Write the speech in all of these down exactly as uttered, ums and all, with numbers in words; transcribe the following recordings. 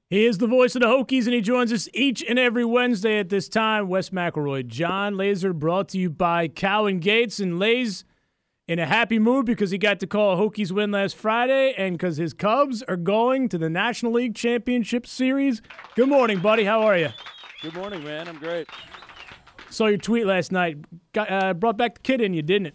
He is the voice of the Hokies, and he joins us each and every Wednesday at this time. Wes McElroy, John Laser, brought to you by Cowan Gates. And Lays in a happy mood because he got to call a Hokies win last Friday and because his Cubs are going to the National League Championship Series. Good morning, buddy. How are you? Good morning, man. I'm great. Saw your tweet last night. Got, uh, brought back the kid in you, didn't it?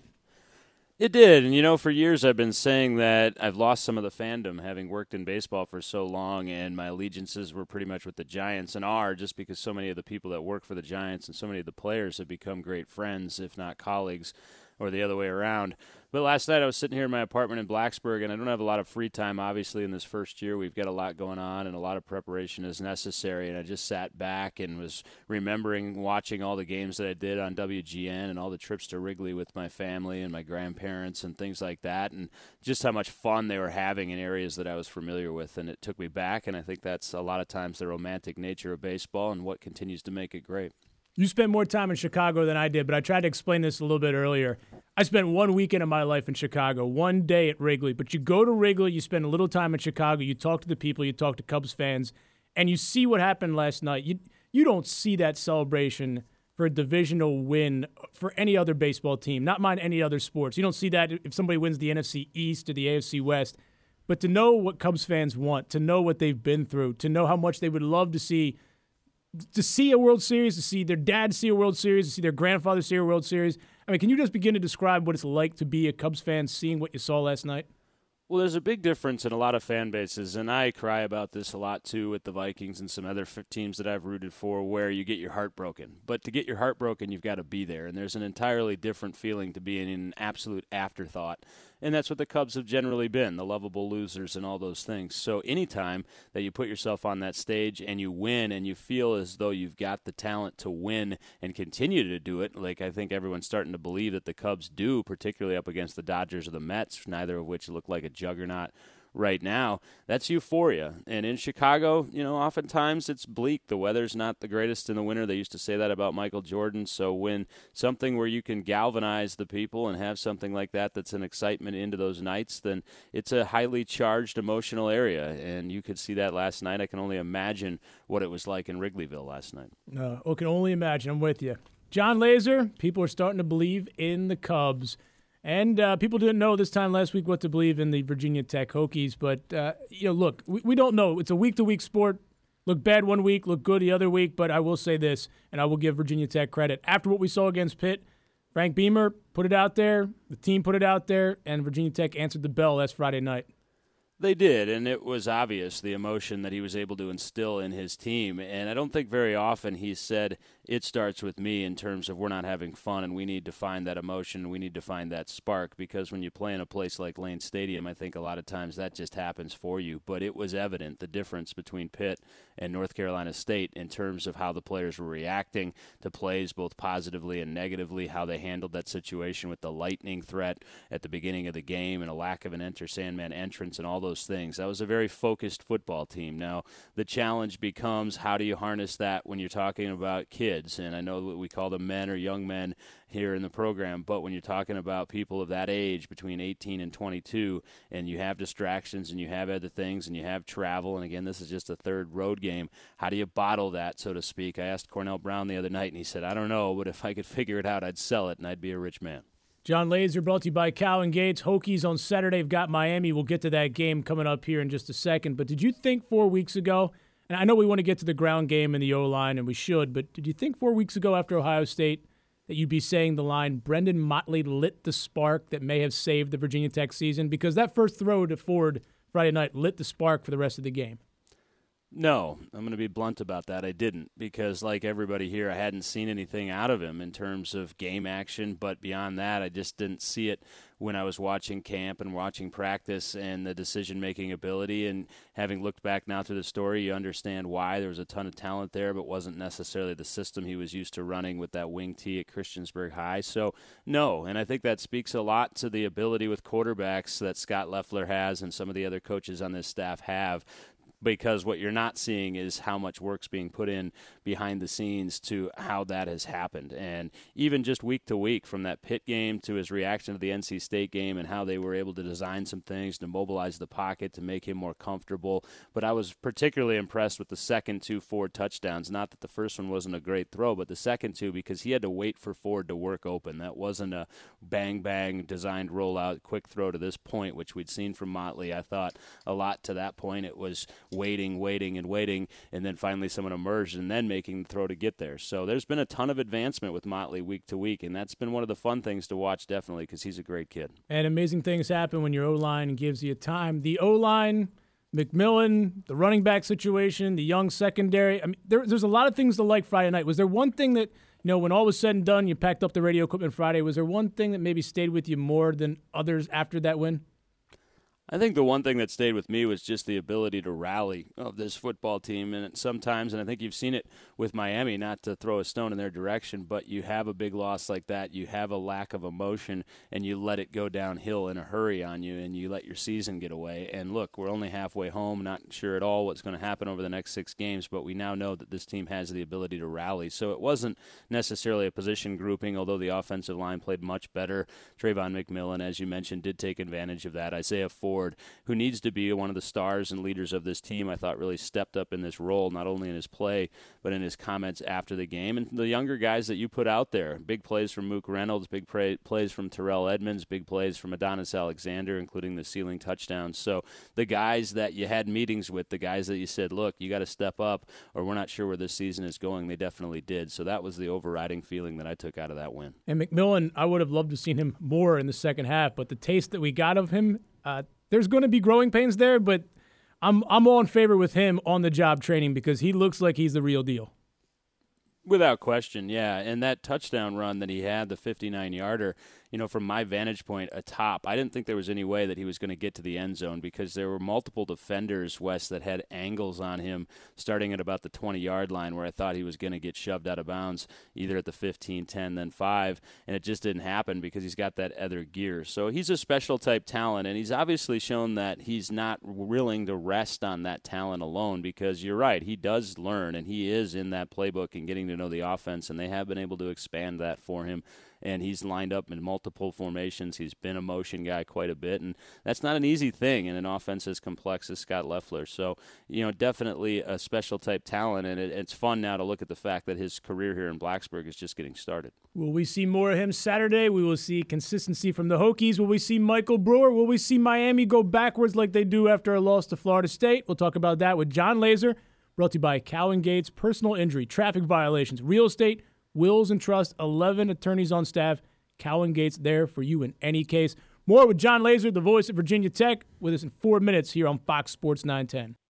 It did, and you know, for years I've been saying that I've lost some of the fandom, having worked in baseball for so long, and my allegiances were pretty much with the Giants, and are, just because so many of the people that work for the Giants and so many of the players have become great friends, if not colleagues, or the other way around. But last night I was sitting here in my apartment in Blacksburg, and I don't have a lot of free time, obviously, in this first year. We've got a lot going on, and a lot of preparation is necessary, and I just sat back and was remembering watching all the games that I did on W G N and all the trips to Wrigley with my family and my grandparents and things like that, and just how much fun they were having in areas that I was familiar with, and it took me back, and I think that's a lot of times the romantic nature of baseball and what continues to make it great. You spent more time in Chicago than I did, but I tried to explain this a little bit earlier. I spent one weekend of my life in Chicago, one day at Wrigley. But you go to Wrigley, you spend a little time in Chicago, you talk to the people, you talk to Cubs fans, and you see what happened last night. You you don't see that celebration for a divisional win for any other baseball team, not mind any other sports. You don't see that if somebody wins the N F C East or the A F C West. But to know what Cubs fans want, to know what they've been through, to know how much they would love to see to see a World Series, to see their dad see a World Series, to see their grandfather see a World Series. I mean, can you just begin to describe what it's like to be a Cubs fan seeing what you saw last night? Well, there's a big difference in a lot of fan bases, and I cry about this a lot too with the Vikings and some other f- teams that I've rooted for where you get your heart broken. But to get your heart broken, you've got to be there, and there's an entirely different feeling to being an absolute afterthought. And that's what the Cubs have generally been, the lovable losers and all those things. So anytime that you put yourself on that stage and you win and you feel as though you've got the talent to win and continue to do it, like I think everyone's starting to believe that the Cubs do, particularly up against the Dodgers or the Mets, neither of which look like a juggernaut right now, that's euphoria. And in Chicago, you know, oftentimes it's bleak. The weather's not the greatest in the winter. They used to say that about Michael Jordan. So when something where you can galvanize the people and have something like that that's an excitement into those nights, then it's a highly charged emotional area. And you could see that last night. I can only imagine what it was like in Wrigleyville last night. No, I can only imagine. I'm with you. John Laser, people are starting to believe in the Cubs. And uh, people didn't know this time last week what to believe in the Virginia Tech Hokies. But, uh, you know, look, we, we don't know. It's a week-to-week sport. Look bad one week, look good the other week. But I will say this, and I will give Virginia Tech credit. After what we saw against Pitt, Frank Beamer put it out there, the team put it out there, and Virginia Tech answered the bell last Friday night. They did, and it was obvious, the emotion that he was able to instill in his team. And I don't think very often he said, it starts with me in terms of we're not having fun and we need to find that emotion, we need to find that spark. Because when you play in a place like Lane Stadium, I think a lot of times that just happens for you. But it was evident, the difference between Pitt and North Carolina State in terms of how the players were reacting to plays both positively and negatively, how they handled that situation with the lightning threat at the beginning of the game and a lack of an Enter Sandman entrance and all those things. That was a very focused football team. Now, the challenge becomes how do you harness that when you're talking about kids? And I know that we call them men or young men here in the program, but when you're talking about people of that age between eighteen and twenty-two, and you have distractions and you have other things and you have travel, and again, this is just a third road game, how do you bottle that, so to speak? I asked Cornell Brown the other night, and he said, I don't know, but if I could figure it out, I'd sell it, and I'd be a rich man. John Laser, brought to you by Cowan Gates. Hokies on Saturday have got Miami. We'll get to that game coming up here in just a second. But did you think four weeks ago, and I know we want to get to the ground game and the O-line, and we should, but did you think four weeks ago after Ohio State that you'd be saying the line, Brendan Motley lit the spark that may have saved the Virginia Tech season? Because that first throw to Ford Friday night lit the spark for the rest of the game. No, I'm going to be blunt about that. I didn't, because like everybody here, I hadn't seen anything out of him in terms of game action. But beyond that, I just didn't see it when I was watching camp and watching practice and the decision-making ability. And having looked back now through the story, you understand why. There was a ton of talent there, but wasn't necessarily the system he was used to running with that wing tee at Christiansburg High. So, no, and I think that speaks a lot to the ability with quarterbacks that Scott Loeffler has and some of the other coaches on this staff have. because what you're not seeing is how much work's being put in behind the scenes to how that has happened. And even just week to week, from that Pitt game to his reaction to the N C State game and how they were able to design some things to mobilize the pocket to make him more comfortable. But I was particularly impressed with the second two Ford touchdowns. Not that the first one wasn't a great throw, but the second two, because he had to wait for Ford to work open. That wasn't a bang-bang designed rollout, quick throw to this point, which we'd seen from Motley. I thought a lot to that point. It was waiting, waiting, and waiting, and then finally someone emerged and then making the throw to get there. So there's been a ton of advancement with Motley week to week, and that's been one of the fun things to watch, definitely, because he's a great kid. And amazing things happen when your O-line gives you time. The O-line, McMillan, the running back situation, the young secondary. I mean, there, there's a lot of things to like Friday night. Was there one thing that, you know, when all was said and done, you packed up the radio equipment Friday, was there one thing that maybe stayed with you more than others after that win? I think the one thing that stayed with me was just the ability to rally of this football team. And sometimes, and I think you've seen it with Miami, not to throw a stone in their direction, but you have a big loss like that, you have a lack of emotion, and you let it go downhill in a hurry on you, and you let your season get away. And look, we're only halfway home, not sure at all what's going to happen over the next six games, but we now know that this team has the ability to rally. So it wasn't necessarily a position grouping, although the offensive line played much better. Trayvon McMillan, as you mentioned, did take advantage of that. Isaiah Ford, who needs to be one of the stars and leaders of this team, I thought really stepped up in this role, not only in his play, but in his comments after the game. And the younger guys that you put out there, big plays from Mook Reynolds, big pra- plays from Terrell Edmonds, big plays from Adonis Alexander, including the ceiling touchdowns. So the guys that you had meetings with, the guys that you said, look, you got to step up or we're not sure where this season is going, they definitely did. So that was the overriding feeling that I took out of that win. And McMillan, I would have loved to have seen him more in the second half, but the taste that we got of him, uh, there's going to be growing pains there, but I'm I'm all in favor with him on the job training because he looks like he's the real deal. Without question, yeah. And that touchdown run that he had, the fifty-nine-yarder, you know, from my vantage point atop, I didn't think there was any way that he was going to get to the end zone because there were multiple defenders, Wes, that had angles on him starting at about the twenty-yard line where I thought he was going to get shoved out of bounds either at the fifteen, ten, then five, and it just didn't happen because he's got that other gear. So he's a special type talent, and he's obviously shown that he's not willing to rest on that talent alone because you're right, he does learn, and he is in that playbook and getting to know the offense, and they have been able to expand that for him. And he's lined up in multiple formations. He's been a motion guy quite a bit, and that's not an easy thing in an offense as complex as Scott Loeffler. So, you know, definitely a special type talent, and it, it's fun now to look at the fact that his career here in Blacksburg is just getting started. Will we see more of him Saturday? We will see consistency from the Hokies. Will we see Michael Brewer? Will we see Miami go backwards like they do after a loss to Florida State? We'll talk about that with John Laser, brought to you by Cowan Gates, personal injury, traffic violations, real estate, wills and trust, eleven attorneys on staff. Cowan Gates there for you in any case. More with John Laser, the voice of Virginia Tech, with us in four minutes here on Fox Sports nine ten.